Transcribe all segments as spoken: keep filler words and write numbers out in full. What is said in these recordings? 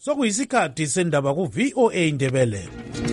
Sokuyisikhathi sendaba ku V O A Indebele.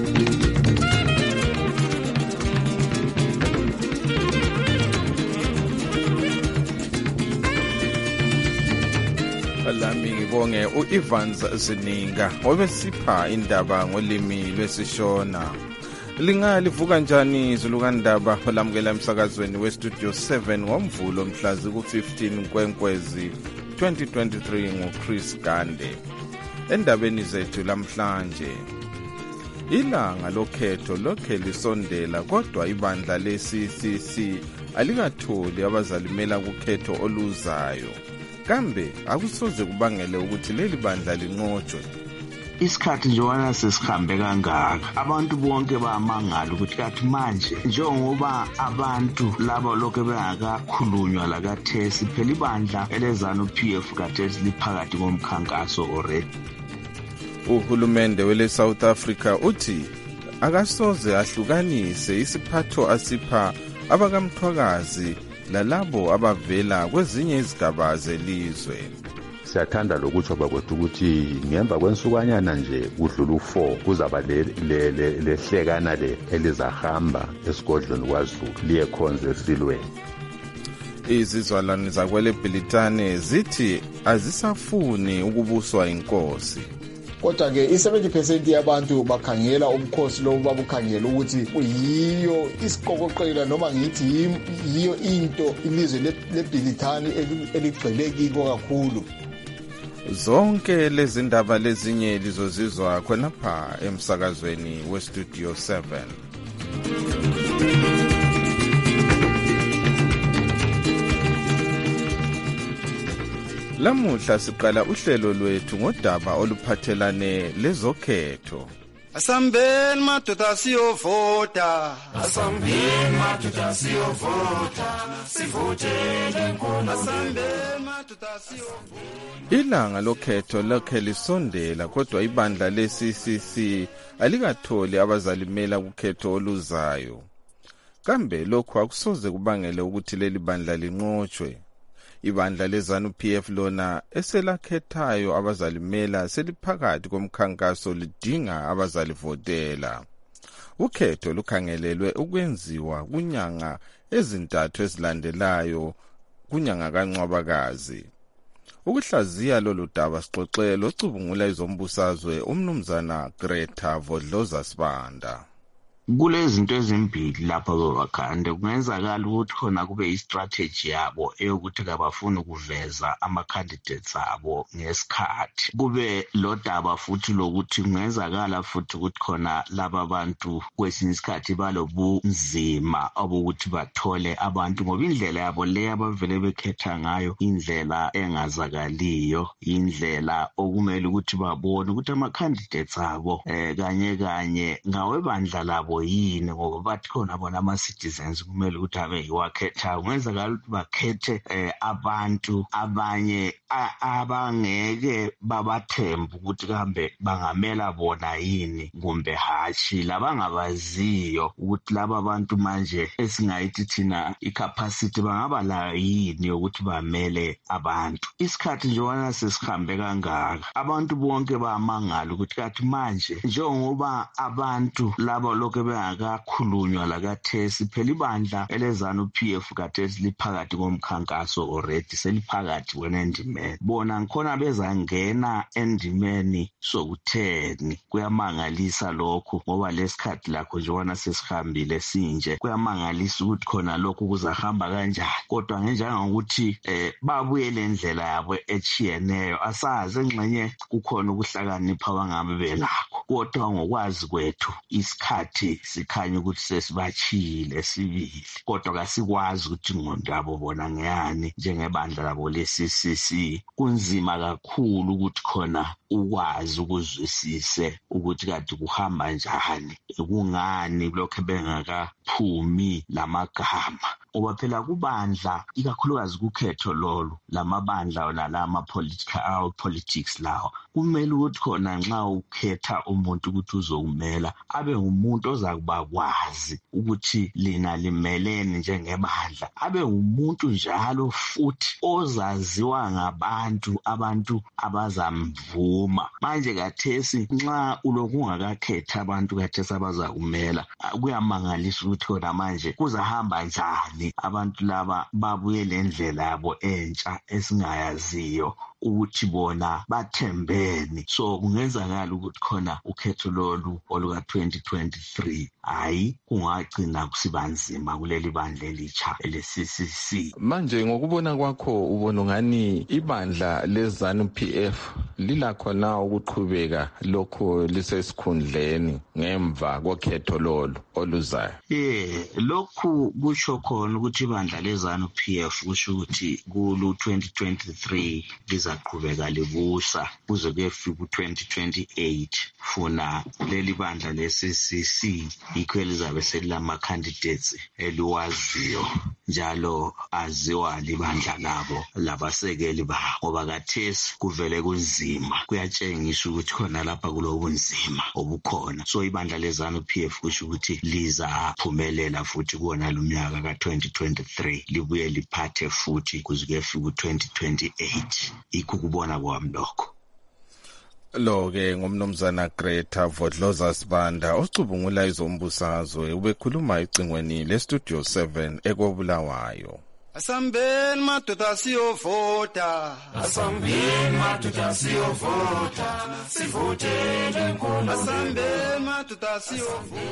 Lami ngibonge u-Evans Zininga obesipha indaba ngolimi lwesishona. Lingalivuka njani izulu kandaba olamukela emsakazweni we-Studio seven ngomvulo mhlazi ku-fifteen Nkwenkwezi twenty twenty-three nguChris Gande. Endabeni zethu lamhlanje, ilanga lokhetho lokhe lisondela kodwa ibandla le-C C C alikatholi abazalimela kukhetho oluzayo. Kambe akusoze kubangele ukuthi leli bandla linqotshwe. Isikhathi njengoba sesihambe kangaka abantu bonke bayamangala ukuthi kathi manje njengoba abantu laba lokho bengakakhulunywa la kaThesi phela ibandla elezana uP F kaThesi liphakathi komkhankaso already. Uhulumende wele South Africa uthi akasoze ahlukanise isiphatho asipha abakamthwakazi lalabo abavela kwezinye izigaba zelizwe. Siyathanda lokutsho bakwethu ukuthi ngemva kwensukanyana nje kudlula u-four kuzaba lehlekana le elizahamba esigodlweni kwaZulu liye khonze esilweni. Izizwalwane zakwele Bhilitane zithi azisafuni ukubuswa inkosi. Kodwa ke i-seventy percent yabantu bakhangela umkhosi lo babukhangela ukuthi uyiyo isiqokoqela noma ngithi yiyo into ilizwe leBhilitane eligcwele kiko kakhulu. Zonke lezi ndaba lezinye lizozizwa khonapha emsakazweni we-Studio seven. Lamuhla siqala uhlelo lwethu ngodaba oluphathelane lezokhetho. Asambeni madoda siyovota, asambeni madoda siyovota, sivotele inkulu. Asambeni madoda siyovota. Ilanga lokhetho lokhe lisondela kodwa ibandla le-C C C alikatholi abazalimela kukhetho oluzayo. Kambe lokho akusoze kubangele ukuthi leli bandla linqotshwe. Ibandla lezana uP F lona eselakhethayo abazalimela seliphakathi komkhankaso lidinga abazalivotela. Ukhetho lukhangelelwe ukwenziwa kunyanga ezintathu ezilandelayo kunyanga kaNcwabakazi. Ukuhlaziya lolu daba sixoxele ocubungula izombusazwe umnumzana Greta Vodloza Sibanda. Kulezinto ezimbili lapha bewakhande kungenzakala ukuthi khona kube istrategy yabo eyokuthi kabafuna ukuveza ama candidates abo ngesikhathi. Kube lo daba futhi lokuthi kungenzakala futhi ukuthi khona laba abantu kwesinye isikhathi balobunzima obokuthi bathole abantu ngoba indlela yabo le abavele bekhetha ngayo indlela engazakaliyo, indlela okumele ukuthi babone ukuthi ama candidates abo eh kanye kanye ngawebandla labo yini ngoba bathi khona bona ama-citizens kumele ukuthi abe yiwakhetha. Kungenzakala ukuthi bakhethe eh, abantu abanye abangeke babathemba ukuthi kambe bangamela bona yini kumbe hashi, labangabaziyo ukuthi laba bantu manje esingayithi thina i-capacity bangaba layo yini yokuthi bamele abantu. Isikhathi njengoba sesihambe kangaka abantu bonke bayamangala ukuthi kathi manje njengoba abantu laba lokho bengakakhulunywa la kaThesi phela ibandla elezana uP F kaThesi liphakathi komkhankaso already seliphakathi kwenendimeni. Bona ngikhona bezangena endimeni sokutheni. Kuyamangalisa lokho ngoba lesikhathi lakho njengoba sesihambile sinje kuyamangalisa ukuthi khona lokho kuzahamba kanjani. Kodwa njengokuthi eh babuyele indlela yabo echiyeneyo asazi engxenye kukhona ukuhlakanipha abangabe belakho. Kodwa ngokwazi kwethu isikhathi sikhanya ukuthi sesibachile sibili kodwa kasikwazi ukuthi ingqondo yabo bona ngeyani njengebandla labo le-C C C. Kunzima kakhulu ukuthi khona ukwazi ukuzwisise ukuthi kade kuhamba njani, kungani lokho bengakaphumi lamagama. Ngoba phela kubandla ikakhulukazi kukhetho lolo lamabandla wona lama political politics lawo kumele ukuthi khona nxa ukhetha umuntu ukuthi uzokumela abe umuntu oza kubakwazi ukuthi lina limelene njengebandla, abe umuntu njalo futhi ozaziwa ngabantu, abantu abazamvuma. Manje kathesi nxa uloku ungakakhetha abantu kathesi abazakumela, kuyamangalisa ukuthi kodwa manje kuzahamba njani abantu laba babuye lendlela yabo entsha esingayaziyo ukuthi bona bathembeni. So kungenzakala ukuthi khona ukhetho lolu oluka twenty twenty-three hayi kungagcina kusibanzima kuleli bandla elitsha ele-C C C. Manje ngokubona kwakho ubona ngani ibandla leZANU P F lilakho na ukuqhubeka lokho lisesikhundleni ngemva kokhetho lolu oluzayo? Eh, lokhu kusho khona ukuthi ibandla leZANU P F kusho ukuthi kulu twenty twenty-three lizaqhubeka libusa kuze kuyefika twenty twenty-eight. Funa leli bandla le-C C C yikho elizabe selilama candidates eliwaziyo njalo aziwa libandla labo labasekeli babo, ngoba kathesi kuvele kunzima, kuyatshengisa ukuthi khona lapha kulobunzima obukhona. So ibandla leZANU P F kusho ukuthi lizaphumelela futhi kuwona lumnyaka ka twenty twenty-three, libuye liphathe futhi kuze kuyefika twenty twenty-eight. Ikho kubona kwami lokho. Lo ke ngomnomzana Greta Vodloza Sibanda ocubungula izombusazwe ubekhuluma icingweni le Studio seven ekobulawayo. Asambeni madoda siyovota, asambeni madoda siyovota, sivotele inkulu. Asambeni madoda siyovota.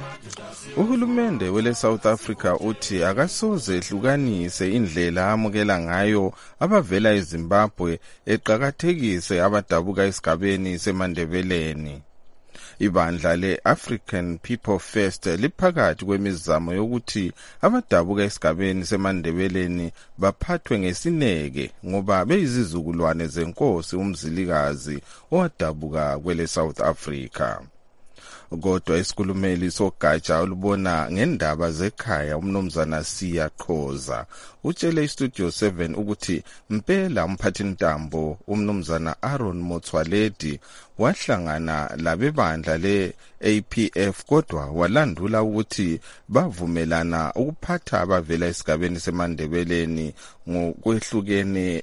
Uhulumende wele South Africa uthi akasoze ehlukanise indlela amukela ngayo abavela eZimbabwe eqhakathekise abadabuka esigabeni seMandebeleni. Ibandla le-African People First liphakathi kwemizamo yokuthi abadabuka esigabeni seMandebeleni baphathwe ngesineke ngoba beyizizukulwane zenkosi uMzilikazi owadabuka kwele South Africa. Kodwa isikhulumeli sogatsha olubona ngendaba zekhaya umnomzana Siya Khoza utshele iStudio seven ukuthi mpela umphathintambo umnomzana Aaron Motsoaledi wahlangana labebandla le-A P F kodwa walandula ukuthi bavumelana ukuphatha abavela esigabeni seMandebeleni ngokwehlukene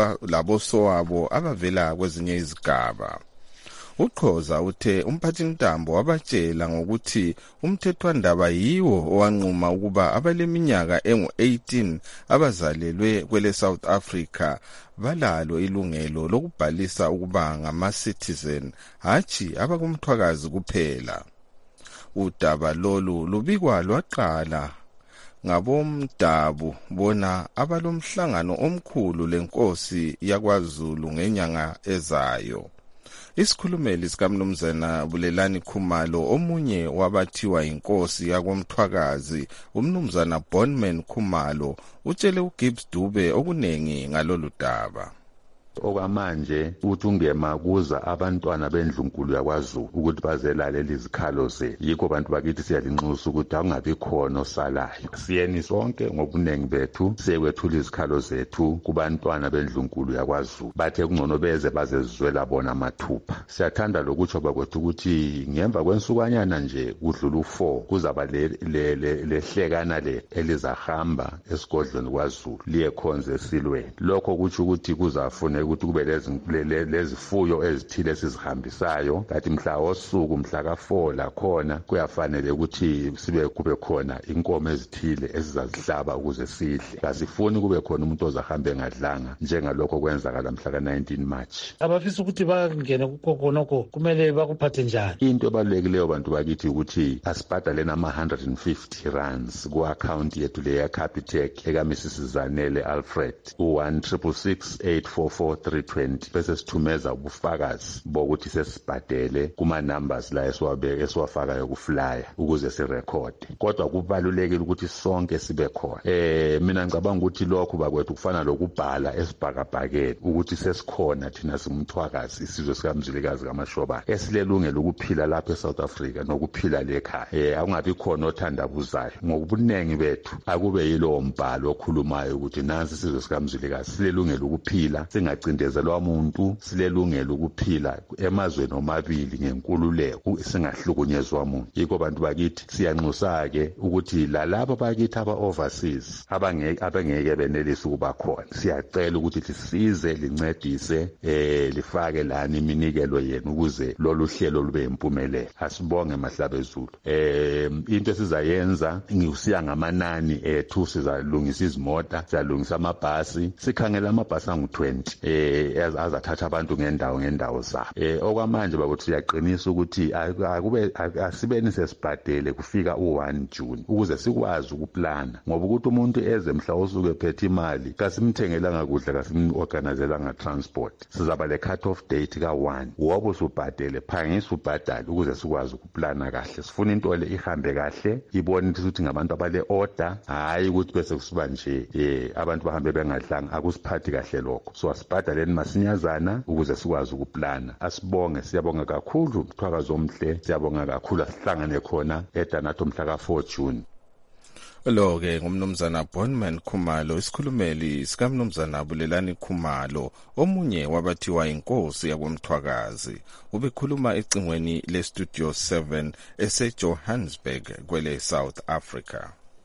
labosowabo abavela kwezinye izigaba. Ukhoza uthe umphathintambo wabatshela ngokuthi umthethwandaba yiwo owanquma ukuba abaleminyaka engu eighteen abazalelwe kwele South Africa balalo ilungelo lokubhalisa ukuba ngama-citizen hachi abakumthwakazi kuphela. Udaba lolu lubikwa lwaqala ngabomdabu bona abalomhlangano omkhulu lenkosi yakwaZulu ngenyanga ezayo. Isikhulumeli sikamnumzana Bulelani Khumalo omunye wabathiwa inkosi yakomthwakazi umnumzana Bonman Khumalo utshele uGibbs Dube okunengi ngalolu daba. Okwamanje uthi ungema kuza abantwana bendlunkulu yakwaZulu ukuthi bazelalela izikhalo ze, yikho abantu bakithi siyalinxusa ukuthi akungabi khona osalayo. Siyeni sonke ngobunengi bethu siyekwethula izikhalo zethu kubantwana bendlunkulu yakwaZulu bathe kungcono beze bazezizwela bona mathupha. Siyathanda lokutsho bakwethu ukuthi ngemva kwensukanyana nje kudlula u-four kuzaba lehlekana le elizahamba esigodlweni kwaZulu liye khonze esilweni. Lokho kutsho ukuthi kuzafune ukuthi kube lezifuyo ezithile esizihambisayo, kathi mhla wosuku mhla ka four la khona kuyafanele ukuthi sibe kube khona inkomo ezithile esizazihlaba ukuze sidle. Kasifuni kube khona umuntu ozahambe ngadlanga njengalokho kwenzakala mhla ka nineteen March. Abafisa ukuthi bangene kukhonoko kumele bakuphathe njani? Into ebalulekileyo bantu bakithi ukuthi asibhadale nama one hundred fifty rands ku account yethu le ya Capitec eka Missus Zanele Alfred one six six eight four four three twenty bese sithumeza ubufakazi bokuthi sesibhadele kuma numbers la esiwabe esiwafakayo ku flyer ukuze si record. Kodwa kubalulekile ukuthi sonke sibe khona. Eh mina ngicabanga ukuthi lokho bakwethu kufana lokubhala esibhakabhakeni ukuthi sesikhona thina simthwakazi isizwe sikaMzilikazi kaMashoba esilelungelo ukuphila lapha eSouth Africa nokuphila lekhaya. Eh akungabi khona othandabuzayo ngokubunengi bethu akube yilo mbhalo okhulumayo ukuthi nansi isizwe sikaMzilikazi silelungelo ukuphila singa singacindezelwa umuntu silelungelo ukuphila emazweni omabili ngenkululeko singahlukunyezwa umuntu. Yikho bantu bakithi siyanxusa ke ukuthi lalabo bakithi aba overseas abangeke abangeke benelisa ukuba khona, siyacela ukuthi lisize lincedise eh lifake lana iminikelo yenu ukuze lolu hlelo lube impumelelo. Asibonge Mahlabezulu. Eh into esizayenza ngikusiya ngamanani ethu, sizalungisa izimota, sizalungisa amabhasi, sikhangela amabhasi angu twenty eh azathatha abantu ngendawo ngendawo zabo. Eh okwamanje bakuthi siyaqinisa ukuthi akube asibeni sesibhadele kufika u one June ukuze sikwazi ukuplana, ngoba ukuthi umuntu eze mhla osuke phethe imali kasimthengela ngakudla kasimorganizela nga transport, sizaba le cut off date ka one. Wobo subhadele phangisa ubhadale ukuze sikwazi ukuplana kahle, sifuna into le ihambe kahle, ibone ukuthi ngabantu abale order, hayi ukuthi bese kusiba nje eh abantu bahambe bengadlanga. Akusiphathi kahle lokho, so asibhadaleni masinyazana ukuze sikwazi ukuplana. Asibonge, siyabonga kakhulu Mthwakazi omhle, siyabonga kakhulu asihlangane khona eDanato mhla ka four June. Lo ke ngumnumzana Bonman Khumalo, isikhulumeli sikamnumzana Bulelani Khumalo, omunye wabathiwa inkosi yakwamthwakazi. Ubekhuluma ecingweni le Studio seven ese Johannesburg kwele South Africa.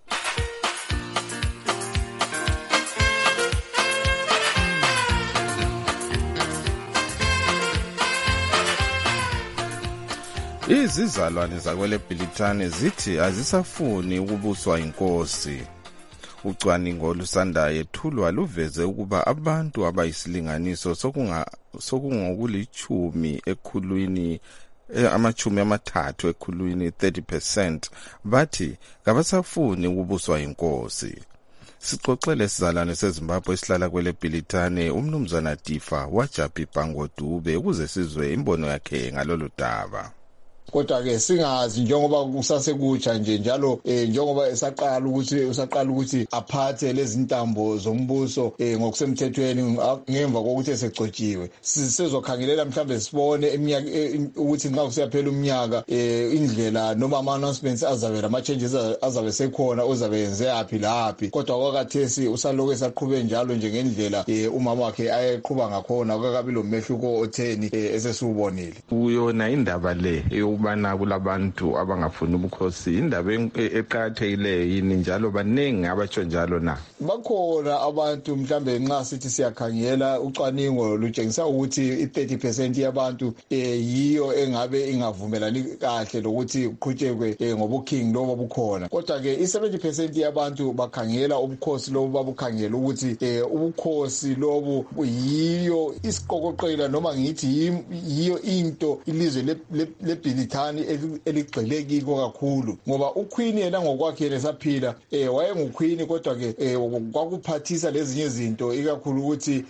Izizalwane zakwele Bhilitane zithi azisafuni ukubuswa inkosi. Ucwaningo olusanda yethulwa luveze ukuba abantu abayisilinganiso sokunga sokungokulichumi ekhulwini amachumi amathathu ekhulwini thirty percent bathi kabasafuni ukubuswa inkosi. Sixoxele sizalwane seZimbabwe esihlala kwele Bhilitane umnumzana Tifa waJapi Bangodube ukuze sizwe imbono yakhe ngalolu daba. Kodwa ke singazi njengoba kusasekutsha nje njalo eh njengoba esaqala ukuthi usaqala ukuthi aphathe lezi intambo zombuso eh ngokusemthethweni ngemva kokuthi esegcotshiwe. Sizokhangelela mhlambe sibone eminyaka ukuthi nxa kusiyaphela umnyaka eh indlela noma ama announcements azavela ama changes azabe sekhona uzabe yenze yaphi laphi. Kodwa kwakathesi usaloko esaqhube njalo nje ngendlela eh umama wakhe ayeqhubha ngakhona kwakabi lo mehluko otheni esesubonile. Uyona indaba le ubana kulabantu abangafuni ubukhosi indaba eqhathekile yini njalo baningi abatsho njalo na? Bakhona abantu mhlambe nxa sithi siyakhangela ucwaningo lutshengisa ukuthi i thirty percent yabantu yiyo engabe ingavumelani kahle lokuthi uqhutshekwe ngobukhingi lobo bukhona. Kodwa ke i seventy percent yabantu bakhangela ubukhosi lobo babukhangela ukuthi ubukhosi lobo yiyo isiqokoqela noma ngithi yiyo into ilizwe le Bhilitane eligxile kiko kakhulu, ngoba uQueen yena ngokwakhe lesaphila eh wayenguQueen kodwa ke kwakuphathisa lezinye izinto ikakhulu ukuthi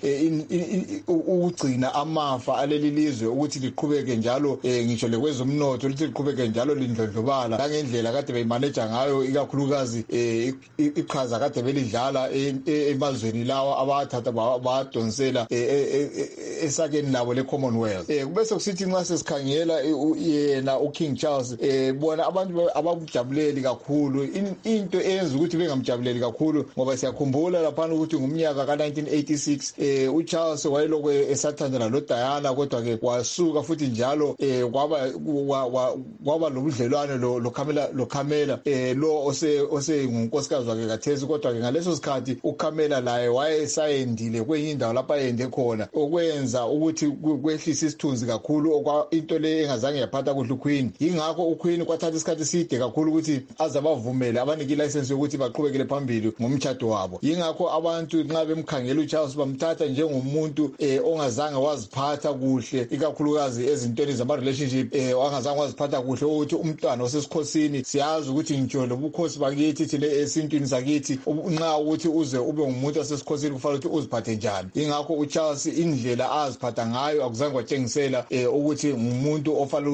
ukugcina amafa aleli lizwe ukuthi liqhubeke njalo ngisho lekwezomnotho lithi liqhubeke njalo lindlondlobala kangendlela kade beyimanage ngayo ikakhulukazi iqhaza kade belidlala emazweni lawa abathatha badonsela esakeni labo le Commonwealth. Eh kubese kusithi nxa sesikhangela yena uKing Charles eh bona abantu abakujabuleli kakhulu into eyenza ukuthi bengamjabuleli kakhulu ngoba siyakhumbula lapha ukuthi ngumnyaka ka nineteen eighty-six eh uCharles wayeloko esathandana noDiana kodwa ke wasuka futhi njalo eh kwaba kwaba lobudlelwane lo Camilla lo Camilla eh lo ose ose ngunkosikazi wakhe kathesi kodwa ke ngaleso sikhathi uCamilla laye wayesayendile kwenye indawo lapha yende khona okwenza ukuthi kwehlisa isithunzi kakhulu okwa into le engazange yaphatha kuhle uQueen. Ingakho uQueen kwathatha isikhathi eside kakhulu ukuthi azabavumele abanike license yokuthi baqhubekele phambili ngomtchado wabo. Ingakho abantu nxa bemkhangela uCharles bamthatha njengomuntu eh ongazange waziphatha kuhle ikakhulukazi ezintweni zama relationship eh ongazange waziphatha kuhle ukuthi umntwana osesikhosini siyazi ukuthi ngitsho lobukhosi bakithi thile esintwini sakithi nxa ukuthi uze ube ngumuntu osesikhosini kufanele ukuthi uziphathe njani. Ingakho uCharles indlela aziphatha ngayo akuzange kwatshengisela eh ukuthi ngumuntu ofanele ukuthi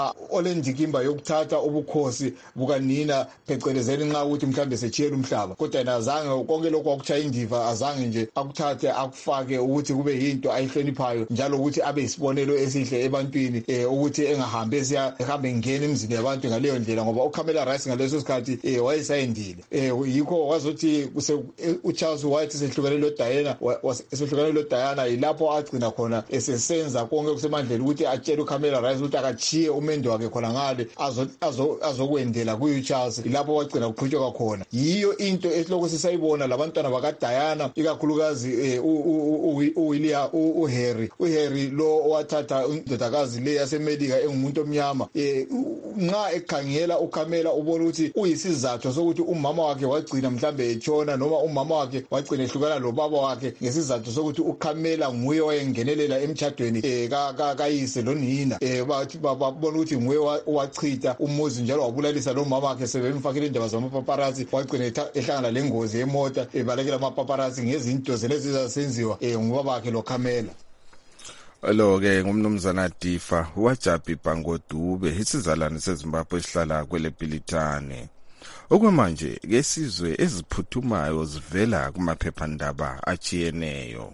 noma olendikimba yokuthatha ubukhosi bukanina phecelezeni nxa ukuthi mhlambe sechiyela umhlaba, kodwa yena azange konke lokho akuthaya indiva azange nje akuthathe akufake ukuthi kube yinto ayihloniphayo njalo ukuthi abe isibonelo esihle ebantwini eh ukuthi engahambe siya ehambe ngene emizini yabantu ngaleyo ndlela, ngoba uCamilla Rice ngaleso sikhathi eh wayesayendile eh yikho wazothi uCharles White sehlukane lo Diana sehlukane lo Diana yilapho agcina khona esesenza konke kusemandleni ukuthi atshele uCamilla Rice ukuthi akachiye umendo wakhe khona ngale azo azokwendela kuCharles, ilapho wagcina kuqhutshwa khona. Yiyo into esiloko sisayibona labantwana bakaDiana ikakhulukazi uWilliam uHarry uHarry lo wathatha indodakazi le yaseMelika engumuntu omnyama nxa ekhangela uCamilla ubona ukuthi uyisizathu sokuthi umama wakhe wagcina mhlambe etshona noma umama wakhe wagcina ehlukana lo baba wakhe ngesizathu sokuthi uCamilla nguye wayengenelela emtchadweni eh kayise lonina eh bathi babona ukuthi nguye wachitha umuzi njalo wabulalisa lo mama wakhe sebemfakile indaba zamapaparazzi wagcina ehlangana lengozi yemota ebalekela amapaparazzi ngezinto zelezi zasenziwa eh ngubaba wakhe lo Camilla. Lo ke ngumnumzana Difa waJabi Bangodube isizalwane seZimbabwe esihlala kwele Bilitane. Okwamanje ke sizwe eziphuthumayo zivela kumaphephandaba achiyeneyo.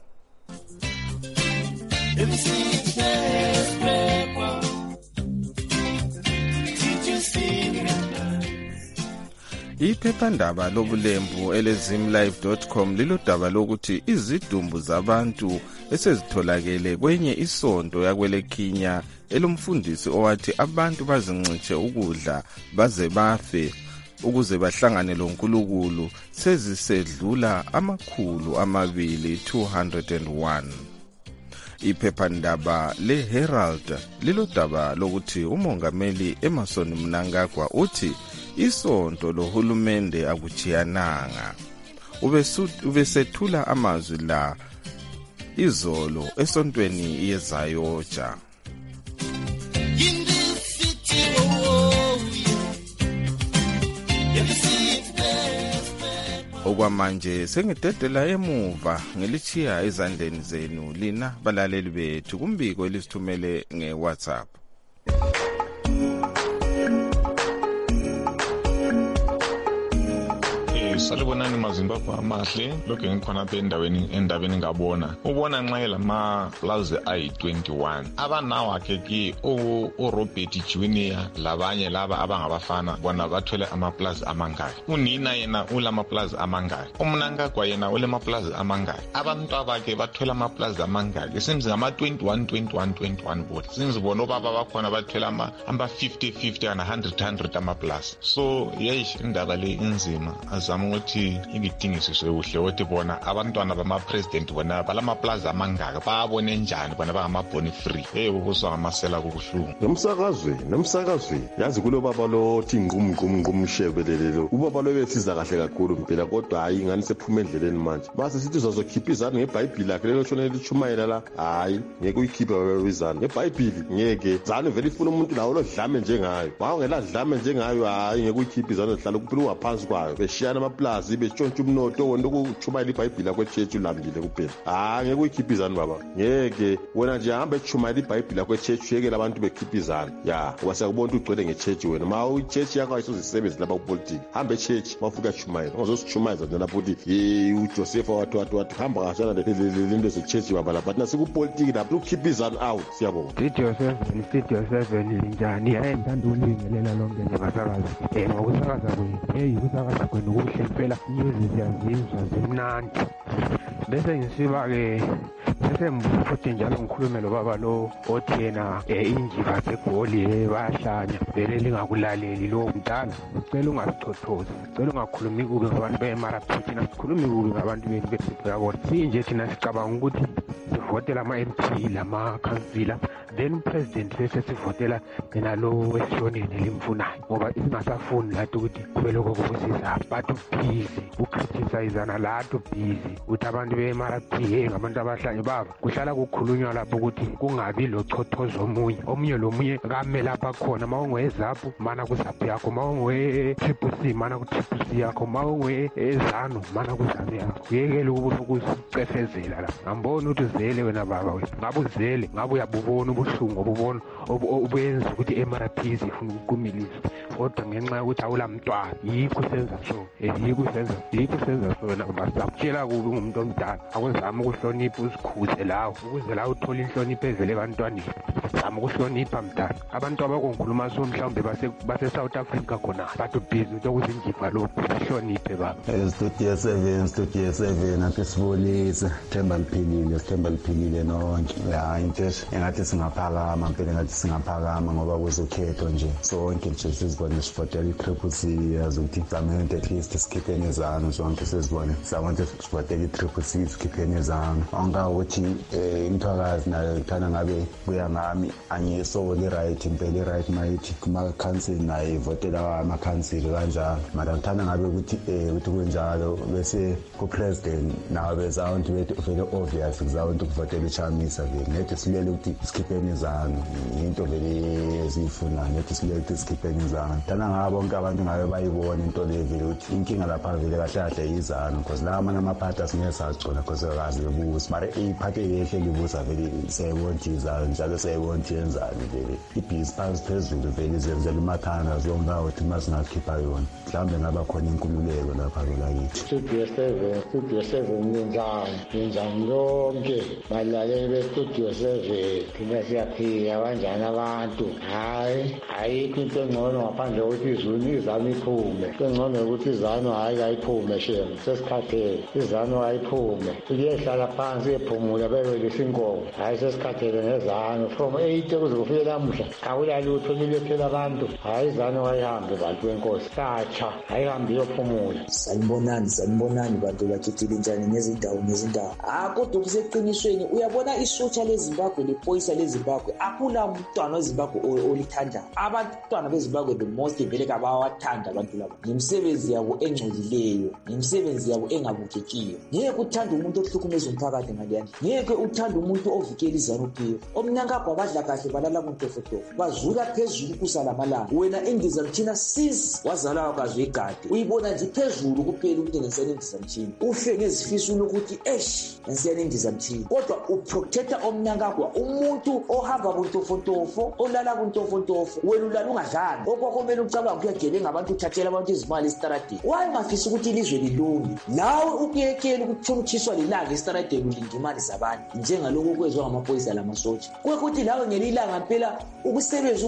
Iphephandaba lobulembu elezimlive dot com lilodaba lokuthi izidumbu zabantu esezitholakele kwenye isonto yakwele Kenya elomfundisi owathi abantu bazinxiche ukudla baze bafe ukuze bahlangane loNkulunkulu sezisedlula amakhulu amabili two hundred one. Iphephandaba le Herald lilodaba lokuthi umongameli Emmerson Mnangagwa uthi isonto lohulumende akuchiyananga. Ubesethula amazwi la izolo esontweni yeZayoja. Okwamanje sengidedela emuva ngelichiya ezandleni zenu lina balaleli bethu kumbiko elisithumele ngeWhatsApp. Salibonani maZimbabwe amahle lokho ngikhona apha endaweni endabeni ngabona ubona nxa lama plaza ayi twenty-one abanawo akhe ki o Robert Junior labanye laba abangabafana bona bathwele ama plaza amangaki, unina yena ulama plaza amangaki, uMnangagwa yena ulama plaza amangaki, abantu abake bathwele ama plaza amangaki, simzi ngama twenty-one twenty-one twenty-one bot sinzibona baba bakhona bathwele ama amba fifty fifty and one hundred one hundred ama plaza. So yeyish indaba le inzima azama ukuthi ingidingisiswe uhle ukuthi bona abantwana bama president bona balama plaza amangaka babone njani bona bangama boni free hey ubuswa ngamasela kubuhlungu nomsakazwe nomsakazwe yazi kulo baba lo thi ngqum ngqum ngqum shebelelelo ubaba lo besiza kahle kakhulu impela kodwa hayi ngani sephuma endleleni manje base sithi uzazokhipha izana ngeBhayibheli lakhe lelo shona lichumayela la hayi ngeke uyikhipha wezana ngeBhayibheli ngeke zana vele ifuna umuntu lawo lodlame njengayo wawungela dlame njengayo hayi ngeke uyikhipha izana hlala kuphela ungaphansi kwayo beshiyana amaplaza betshontsha umnotho wona ukuchumayela iBhayibheli lakwe church ulambile kuphela hayi ngeke uyikhipha izana baba ngeke wena nje hamba echumayela iBhayibheli lakwe church uyekela abantu bekhipha izana ya wasakubona ugcwele ngechurch wena ma uchurch yakho ayisozisebenzi lapha kupolitiki hamba echurch mafika chumayela ongazosichumayeza nalapho uthi hey uJoseph wathi wathi wathi hamba kashana lento zechurch baba lapha nathi kupolitiki lapho ukhipha izana out siyabonga studio seven studio seven linjani hey ngithanda ulingelela lonke nje basakazi eh ngokusakaza kwenu hey ukusakaza kwenu kuhle phela news ziyazizwa zimnandi bese ngisiba ke bese mfuthi njalo ngikhulume lo baba lo othi yena injiva zegoli bayahlanya vele lingakulaleli lo mntana ucela ungasithothozi ucela ungakhulumi kubi ngabantu beMarathon thina sikhulumi kubi ngabantu benu besibheka sinje thina sicabanga ukuthi sivotela ama M P lama councilor then president bese sivotela yena lo wesiyonini limfunayo ngoba isingasafuni lathi ukuthi kube lokho kubusisa abantu busy ukriticizeana lathi busy uthi abantu beMarathon hey ngabantu abahlanye baba kuhlala kukhulunywa lapho ukuthi kungabi lochothozo omunye omunye lomunye kame lapha khona mawungwezaphu mana kusaphi yakho mawungwe triple C mana ku triple C yakho mawungwe ezano mana kuzane yakho yekele ukubuza ukusicefezela la ngambona ukuthi zele uzele wena baba wena, ngabe uzele, ngabe uyabubona ubuhlungu obubona obenza ukuthi M R P zifuna ukukumilisa, kodwa ngenxa yokuthi awula mntwana yikho senza so yikho senza yikho senza so wena basakutshela kubi ngumuntu omdala akwenzama ukuhlonipha uzikhuze lawo ukuze la uthola inhlonipho evele ebantwaneni. Zama ukuhlonipha mdala. Abantu abakonkhuluma so mhlawumbe base base South Africa khona bathi busy ukuzinjiva lokho bahloniphe baba. Studio seven Studio seven athi sibonise Themba liphilile Themba liphilile nonke. La into engathi singaphakama impela ngathi singaphakama ngoba kuzokhetho nje sonke nje sizibone sifotela i-triple C yazi ukuthi samende at least sikhiphe nezano sonke sizibone sabantu sifotela i-triple C sikhiphe nezano anga ukuthi imthakazi nayo thana ngabe kuya ngami angisole right impela right mighty kuma council naye votela ama council kanjalo mara thana ngabe ukuthi eh ukuthi kunjalo bese ku president nawe bezawuthi bethi vele obvious kuzawuthi ukuvotela ichamisa vele nethi silele ukuthi sikhiphe nezano into vele ezifuna nethi silele ukuthi sikhiphe nezano thana ngabo bonke abantu ngabe bayibona into levele ukuthi inkinga lapha vele kahle kahle izano because la amanye amaphatha singesagcona because akazi bebuza mara iphathe yehle libuza vele seyibona izano njalo seyibona yenzani vele ibhizi phansi phezulu vele zenzela umathanda zonga ukuthi masingakhipha yona mhlambe ngaba khona inkululeko lapha lakithi. Studio seven Studio seven njani njani lonke balaleli be Studio seven thina siyaphila kanjani abantu hayi ayikho into engcono ngaphandle ukuthi izulu izami iphume engcono ukuthi izano hayi kayiphume shem sesikhathele izano ayiphume uyehlala phansi ephumula bebe lesinkomo hayi sesikhathele ngezano from eight kuze kufike lamuhla awulali utho lilethela abantu hayi izano ayihambe bantu wenkosi katsha ayihambe yophumula. Sanibonani sanibonani bantu bakhithile njani ngezindawo ngezindawo ah kodwa kuseqinisweni uyabona isosha leZimbabwe lephoyisa leZimbabwe akula umntwana weZimbabwe olithanda abantwana beZimbabwe the most vele kabawathanda abantu laba ngimsebenzi yabo engcolileyo ngimsebenzi yabo engabukekiyo ngeke uthanda umuntu ohlukumeza umphakathi ngaliyani ngeke uthanda umuntu ovikela izanu P F omnyango abadla kahle balala kuntofotofo bazula phezulu kusalamalanga wena indiza mthina since wazala wakazwe igadi uyibona nje phezulu kuphela ukuthi ngesenendiza mthina ufe ngezifisa ukuthi esh ngesenendiza mthina kodwa uprotector omnyango akwa umuntu ohamba kuntofotofo olala kuntofotofo wena ulala ungadlali okwakomela ucabanga kuyagebenga abantu uthathela abantu izimali estradini wayengafisa ukuthi ilizwe lilunge nawe ukuyekela ukuthi umthiswa lilanga estradini ulinda imali zabantu njengaloko kwezwa ngamaphoyisa lamasotsha kwekuthi lawe ngelilanga phela ukusebenza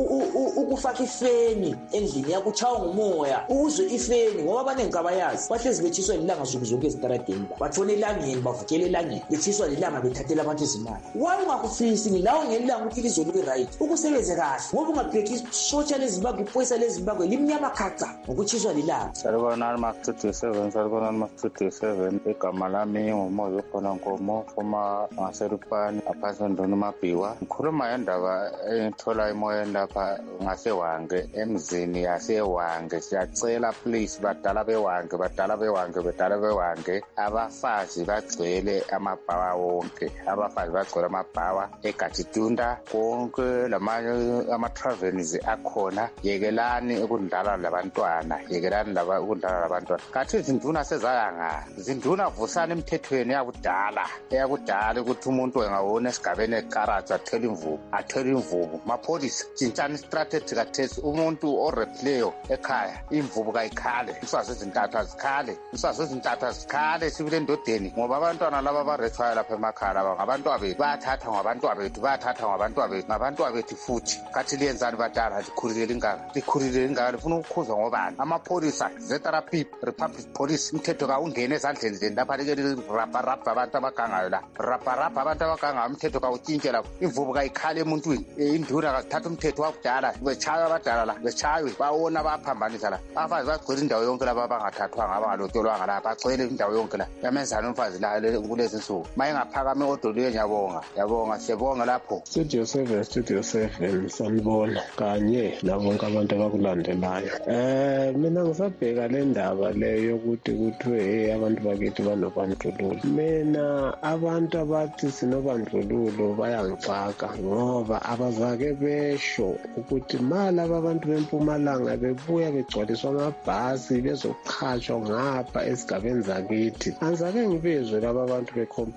ukufaka ifeni endlini yakho uchawa ngumoya uzwe ifeni ngoba abanengi abayazi bahlezi bethiswa lilanga suku zonke estradini bathona elangeni bavukela elangeni bethiswa lilanga bethathela abantu izimali wayengakufisi ngilawe ngelilanga ukuthi ilizwe libe right ukusebenze kahle ngoba ungabheki isotsha leZimbabwe iphoyisa leZimbabwe limnyama khaca ngokuthiswa lilanga. Salibona ma Studio seven salibona ma Studio seven igama lami nguMoyo khona Nkomo uma ngaserupani aphatha ndona mabhiwa ngikhuluma indaba ethola emoyeni lapha ngasewange emzini yasewange siyacela please badala bewange badala bewange badala bewange abafazi bagcwele amabhawa wonke abafazi bagcwele amabhawa eGatitunda konke lamanye ama travels akhona yekelani ukudlala labantwana yekelani laba ukudlala labantwana kathi izinduna sezayanga izinduna vusana emthethweni yakudala yakudala ukuthi umuntu engawona esigabeni ekarats athela imvubu athela imvubu mapholisa tshintshana strategy kathesi umuntu oreplayo ekhaya imvubu kayikhale iswazi ezintathu azikhale iswazi ezintathu azikhale sibile endodeni ngoba abantwana laba barethwayo lapha emakhaya laba ngabantu abethu bayathatha ngabantu abethu bayathatha ngabantu abethu ngabantu abethu futhi kathi liyenzani badala likhulile ingaka likhulile ingaka lifuna ukukhuza ngobani amapholisa Z-Therapy Republic Police umthetho ka ungene ezandleni zeni lapha ke rapha rapha abantu abagangayo la rapha rapha abantu abagangayo umthetho ka utshintshe lapho imvubu kayikhale emuntwini induna kasithatha umthetho wakudala bechaya abadala la bechaywe bawona baphambanisa la abafazi bagcwele indawo yonke laba abangathathwanga abangalotyolwanga la bagcwele indawo yonke la yamenzana umfazi la kulezi nsuku mayengaphakame odolweni yabonga yabonga siyabonga lapho. Studio seven Studio seven sanibona kanye nabonke abantu abakulandelayo eh mina ngisabheka le ndaba leyo ukuthi kuthiwe hey abantu bakithi banobandlululo mina abantu abathi sinobandlululo bayangixaka ngoba abazake besho ukuthi mala abantu bempumalanga bebuya begcwaliswa amabhasi bezoqhatshwa ngapha esigabeni zakithi anzake ngibezwe laba abantu becomplain ukuthi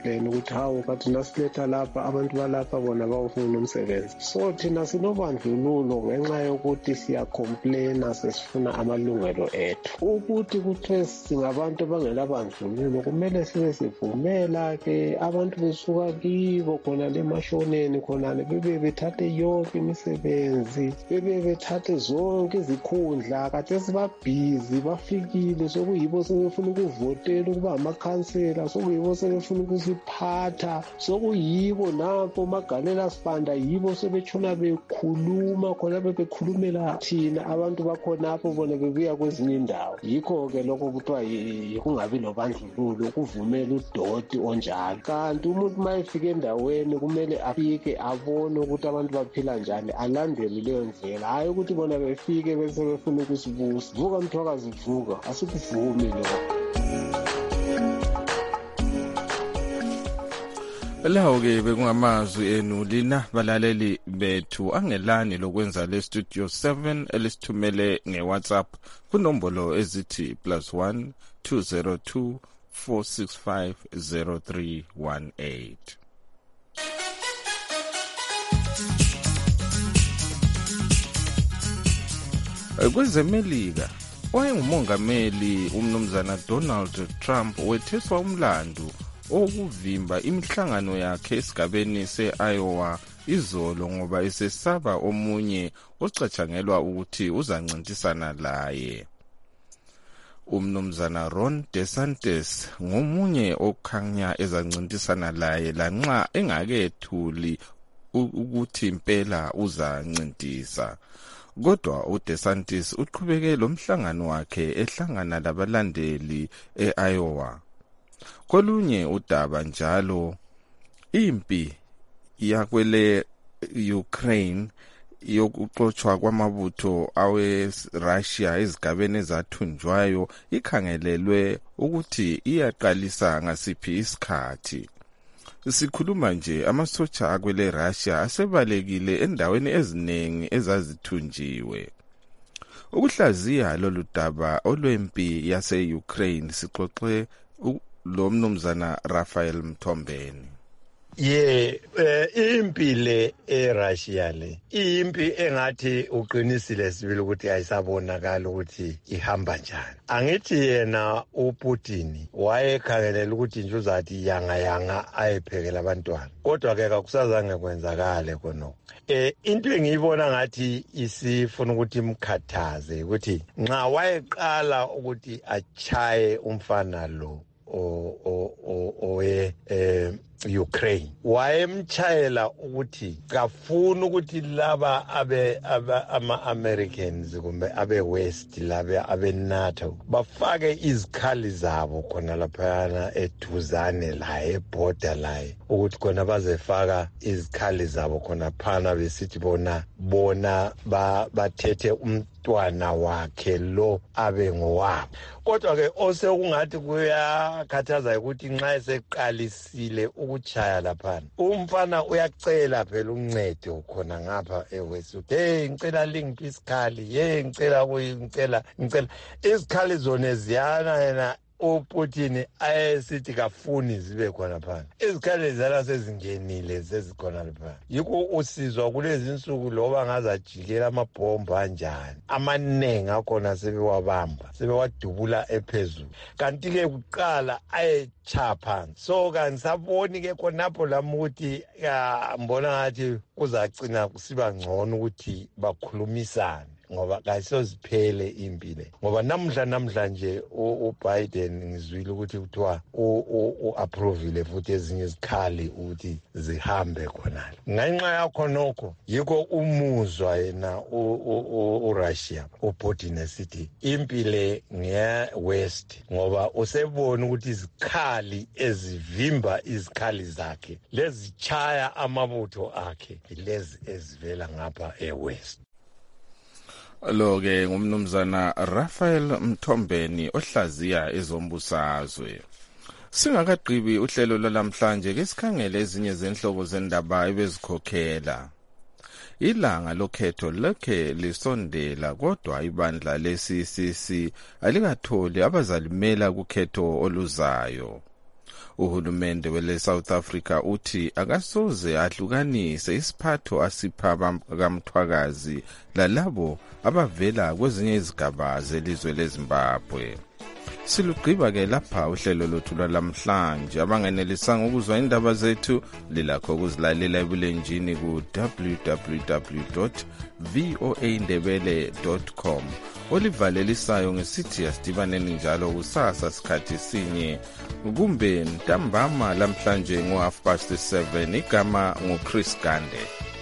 ukuthi hawu kathi nasiletha lapha abantu balapha bona bawufuna umsebenzi. So thina sinobandlululo ngenxa yokuthi siyacomplaina sesifuna amalungelo ethu. Ukuthi kuthe singabantu abangelabandlululo kumele sibe sivumela ke abantu besuka kibo khona lemashoneni khona bebe bethathe yonke imisebenzi, bebe bethathe zonke izikhundla kade sibabhizi bafikile sokuyibo sebefuna ukuvotela ukuba amakhansela, sokuyibo sebefuna ukusiphatha, sokuyibo lapho magalela sibanda yibo sebetshona bekhuluma khona bebekhulumela thina abantu bakhonapho bona bebuya kwezinye indawo. Yikho ke lokho kuthiwa kungabi lobandlululo, kuvumela udoti onjalo. Kanti umuntu mayefika endaweni kumele afike abone ukuthi abantu baphila njani, alandele leyo ndlela, hayi ukuthi bona befike bese befuna ukusibusa. Vuka mthwakazi vuka, asikuvumi lokho. Lawo ke bekungamazwi enu lina balaleli bethu angelani lokwenza le studio seven elisithumele ngeWhatsApp kunombolo ezithi plus one two zero two four six five zero three one eight. Kwezemelika wayengumongameli umnumzana Donald Trump wetheswa umlandu okuvimba imihlangano yakhe esigabeni se-Iowa izolo ngoba esesaba omunye ocatshangelwa ukuthi uzancintisana laye. Umnumzana Ron DeSantis ngomunye okhanya ezancintisana laye lanxa engakethuli ukuthi impela uzancintisa. Kodwa uDeSantis uqhubeke lo mhlangano wakhe ehlangana labalandeli e-Iowa. Kolunye udaba njalo impi yakwele Ukraine yokuxoxwa kwamabutho awe-Russia ezigabeni ezathunjwayo ikhangelelwe ukuthi iyaqalisa ngasiphi isikhathi. Sikhuluma nje amasotsha akwele Russia asebalekile endaweni eziningi ezazithunjiwe. Ukuhlaziya lolu daba olwempi yase-Ukraine sixoxe lo mnumzana Raphael Mthombeni. Ye eh, impi le eRussia le impi engathi uqinisile sibili ukuthi ayisabonakala ukuthi ihamba njani. Angithi yena uPutin wayekhangelela ukuthi nje uzathi yanga yanga ayiphekela abantwana, kodwa ke akusazange kwenzakale khonoko. Eh into engiyibona ngathi isifuna ukuthi imkhathaze ukuthi nxa wayeqala ukuthi achaye umfana lo o o o oye eh Ukraine wayemchayela ukuthi kafuna ukuthi laba abe ama-Americans kumbe abe-West laba abe-NATO bafake izikhali zabo khona laphayana eduzane la eborder la ukuthi khona bazefaka izikhali zabo khona phana besithi bona bona bathethe umntwana wakhe lo abe ngowabo. Kodwa ke osekungathi kuyakhathaza ukuthi nxa eseqalisile ukuchaya lapha umfana uyacela phela uncedo khona ngapha eWest. Hey ngicela lingiphi isikhali, hey ngicela kuyicela ngicela isikhali zone ziyana yena uPutin ayesithi kafuni zibe khona phana. Izikhali zala sezingenile sezikhona lapha. Yikho usizwa kulezi insuku loba ngazajikela amabhomba kanjani amanengi akhona sebewabamba sebewadubula ephezulu, kanti ke kuqala ayechapha. So kanisaboni ke khonapho lamuthi mbona ngathi kuzacina kusiba ngcono ukuthi bakhulumisane ngoba kayisoziphele impilo. Ngoba namhla namhla nje uBiden ngizwile ukuthi kuthiwa uapprovile futhi ezinye izikhali ukuthi zihambe khonale. Ngenxa yakho nokho yikho umuzwa yena uRussia uPutin esithi impilo ngeWest ngoba usebona ukuthi izikhali ezivimba izikhali zakhe lezichaya amabutho akhe lezi ezivela ngapha eWest. Lo ke ngumnumzana Raphael Mthombeni ohlaziya ezombusazwe. Singakaqhibi uhlelo lwalamhlanje ke sikhangele ezinye zenhlobo zendaba ebezikhokhela. Ilanga lokhetho lokhe lisondela kodwa ibandla le-C C C alikatholi abazalimela kukhetho oluzayo. Uhulumende wele South Africa uthi akasoze adlukanise isiphatho asipha kamthwakazi lalabo abavela kwezinye izigaba zelizwe leZimbabwe. Silugqiba ke lapha uhlelo lothu lwalamhlanje. Abangenelisanga ukuzwa indaba zethu lilakho ukuzilalela ebulenjini ku w w w dot voa ndebele dot com. Olivalelisayo ngesithi asidibaneni njalo kusasa sikhathi sinye kumbe ntambama lamhlanje ngo half past seven. Igama ngo Chris Gande.